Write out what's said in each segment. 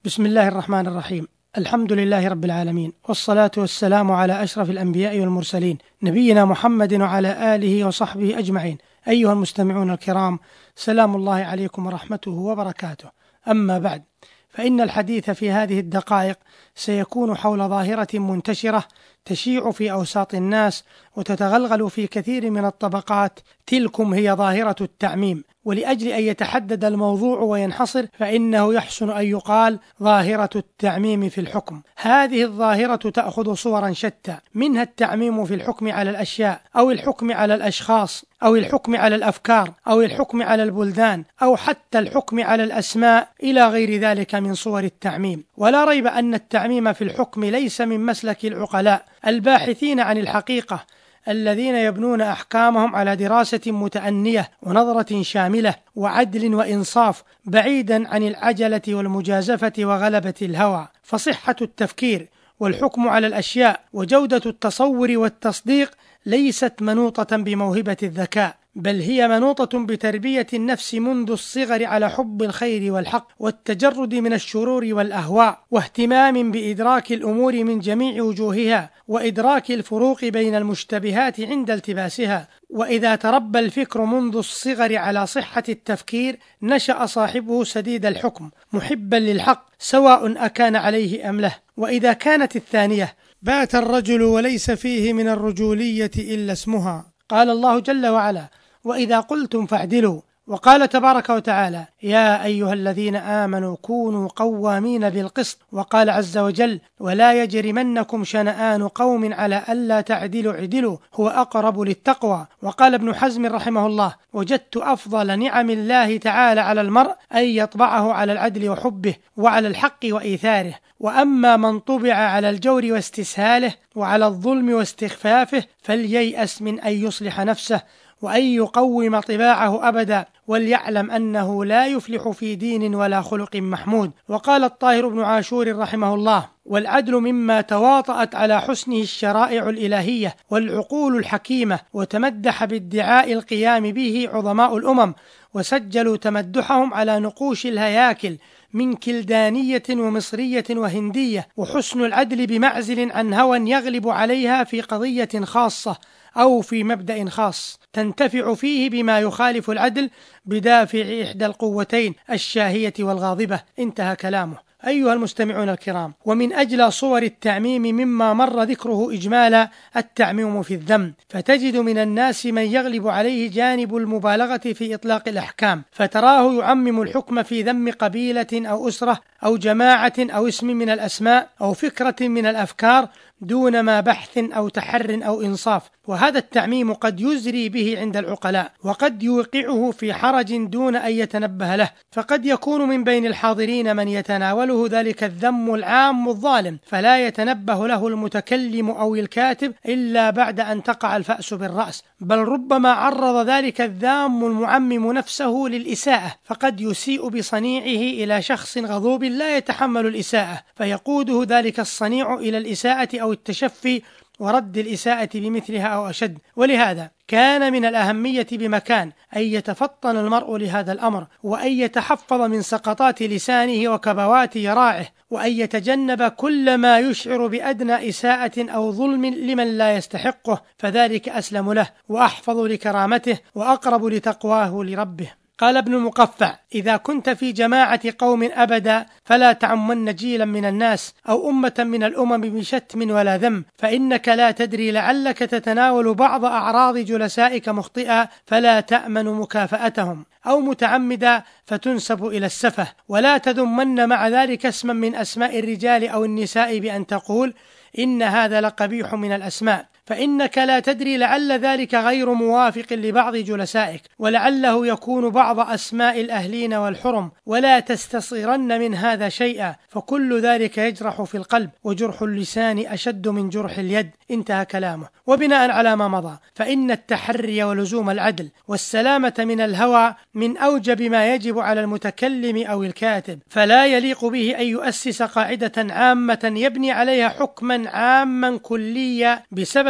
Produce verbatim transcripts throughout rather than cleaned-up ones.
بسم الله الرحمن الرحيم. الحمد لله رب العالمين، والصلاة والسلام على أشرف الأنبياء والمرسلين، نبينا محمد وعلى آله وصحبه أجمعين. أيها المستمعون الكرام، سلام الله عليكم ورحمته وبركاته. أما بعد، فإن الحديث في هذه الدقائق سيكون حول ظاهرة منتشرة تشيع في أوساط الناس وتتغلغل في كثير من الطبقات، تلكم هي ظاهرة التعميم. ولأجل أن يتحدد الموضوع وينحصر، فإنه يحسن أن يقال ظاهرة التعميم في الحكم. هذه الظاهرة تأخذ صورا شتى، منها التعميم في الحكم على الأشياء، أو الحكم على الأشخاص، أو الحكم على الأفكار، أو الحكم على البلدان، أو حتى الحكم على الأسماء، إلى غير ذلك من صور التعميم. ولا ريب أن التعميم في الحكم ليس من مسلك العقلاء الباحثين عن الحقيقة، الذين يبنون أحكامهم على دراسة متأنية ونظرة شاملة وعدل وإنصاف، بعيدا عن العجلة والمجازفة وغلبة الهوى. فصحة التفكير والحكم على الأشياء وجودة التصور والتصديق ليست منوطة بموهبة الذكاء، بل هي منوطة بتربية النفس منذ الصغر على حب الخير والحق والتجرد من الشرور والأهواء، واهتمام بإدراك الأمور من جميع وجوهها، وإدراك الفروق بين المشتبهات عند التباسها. وإذا تربى الفكر منذ الصغر على صحة التفكير، نشأ صاحبه سديد الحكم محبا للحق، سواء أكان عليه أم له. وإذا كانت الثانية، بات الرجل وليس فيه من الرجولية إلا اسمها. قال الله جل وعلا: وإذا قلتم فاعدلوا. وقال تبارك وتعالى: يا أيها الذين آمنوا كونوا قوامين بالقسط. وقال عز وجل: ولا يجرمنكم شنآن قوم على ألا تعدلوا اعدلوا هو أقرب للتقوى. وقال ابن حزم رحمه الله: وجدت أفضل نعم الله تعالى على المرء أن يطبعه على العدل وحبه وعلى الحق وإيثاره. وأما من طبع على الجور واستسهاله وعلى الظلم واستخفافه، فلييأس من أن يصلح نفسه وأن يقوم طباعه أبدا، وليعلم أنه لا يفلح في دين ولا خلق محمود. وقال الطاهر بن عاشور رحمه الله: والعدل مما تواطأت على حسنه الشرائع الإلهية والعقول الحكيمة، وتمدح بادعاء القيام به عظماء الأمم، وسجلوا تمدحهم على نقوش الهياكل من كلدانية ومصرية وهندية. وحسن العدل بمعزل عن هوى يغلب عليها في قضية خاصة أو في مبدأ خاص، تنتفع فيه بما يخالف العدل بدافع إحدى القوتين الشاهية والغاضبة. انتهى كلامه. أيها المستمعون الكرام، ومن أجل صور التعميم مما مر ذكره إجمالا التعميم في الذم، فتجد من الناس من يغلب عليه جانب المبالغة في إطلاق الأحكام، فتراه يعمم الحكم في ذم قبيلة أو أسرة أو جماعة أو اسم من الأسماء أو فكرة من الأفكار دون ما بحث أو تحر أو إنصاف. وهذا التعميم قد يزري به عند العقلاء، وقد يوقعه في حرج دون أن يتنبه له، فقد يكون من بين الحاضرين من يتناوله ذلك الذم العام الظالم، فلا يتنبه له المتكلم أو الكاتب إلا بعد أن تقع الفأس بالرأس، بل ربما عرض ذلك الذام المعمم نفسه للإساءة، فقد يسيء بصنيعه إلى شخص غضوب لا يتحمل الإساءة، فيقوده ذلك الصنيع إلى الإساءة أو التشفي ورد الإساءة بمثلها أو أشد. ولهذا كان من الأهمية بمكان أن يتفطن المرء لهذا الأمر، وأن يتحفظ من سقطات لسانه وكبوات يراعه، وأن يتجنب كل ما يشعر بأدنى إساءة أو ظلم لمن لا يستحقه، فذلك أسلم له وأحفظ لكرامته وأقرب لتقواه لربه. قال ابن المقفع: إذا كنت في جماعة قوم أبدا فلا تعمن جيلا من الناس أو أمة من الأمم بشتم ولا ذم، فإنك لا تدري لعلك تتناول بعض أعراض جلسائك مخطئا فلا تأمن مكافأتهم، أو متعمدا فتنسب إلى السفه. ولا تذمن مع ذلك اسما من أسماء الرجال أو النساء بأن تقول إن هذا لقبيح من الأسماء، فإنك لا تدري لعل ذلك غير موافق لبعض جلسائك، ولعله يكون بعض أسماء الأهلين والحرم، ولا تستصغرن من هذا شيئا، فكل ذلك يجرح في القلب، وجرح اللسان أشد من جرح اليد. انتهى كلامه. وبناء على ما مضى، فإن التحري ولزوم العدل والسلامة من الهوى من أوجب ما يجب على المتكلم أو الكاتب، فلا يليق به أن يؤسس قاعدة عامة يبني عليها حكما عاما كليا بسبب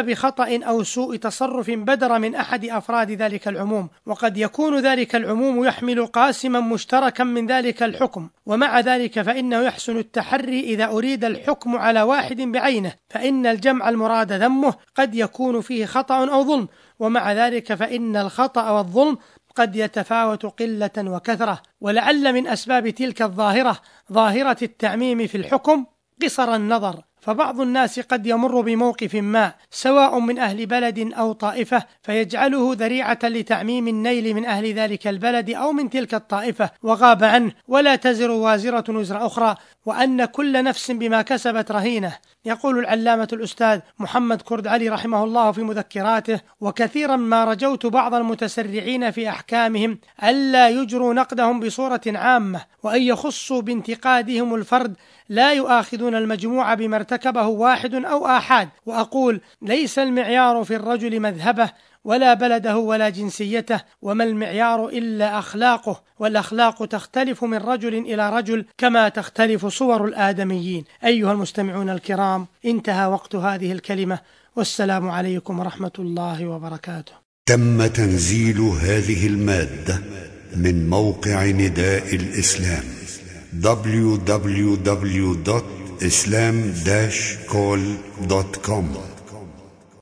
بسبب خطأ أو سوء تصرف بدر من أحد أفراد ذلك العموم، وقد يكون ذلك العموم يحمل قاسما مشتركا من ذلك الحكم، ومع ذلك فإنه يحسن التحري إذا أريد الحكم على واحد بعينه، فإن الجمع المراد ذمه قد يكون فيه خطأ أو ظلم، ومع ذلك فإن الخطأ والظلم قد يتفاوت قلة وكثرة. ولعل من أسباب تلك الظاهرة ظاهرة التعميم في الحكم قصر النظر، فبعض الناس قد يمر بموقف ما سواء من أهل بلد أو طائفة فيجعله ذريعة لتعميم النيل من أهل ذلك البلد أو من تلك الطائفة وغاب عنه، ولا تزر وازرة وزر أخرى، وأن كل نفس بما كسبت رهينة. يقول العلامة الأستاذ محمد كرد علي رحمه الله في مذكراته: وكثيرا ما رجوت بعض المتسرعين في أحكامهم ألا يجروا نقدهم بصورة عامة، وأن يخصوا بانتقادهم الفرد، لا يؤاخذون المجموعة بما ارتكبه واحد أو آحاد. وأقول: ليس المعيار في الرجل مذهبه ولا بلده ولا جنسيته، وما المعيار إلا أخلاقه، والأخلاق تختلف من رجل إلى رجل كما تختلف صور الآدميين. أيها المستمعون الكرام، انتهى وقت هذه الكلمة، والسلام عليكم ورحمة الله وبركاته. تم تنزيل هذه المادة من موقع نداء الإسلام دبليو دبليو دبليو دوت إسلام داش كول دوت كوم.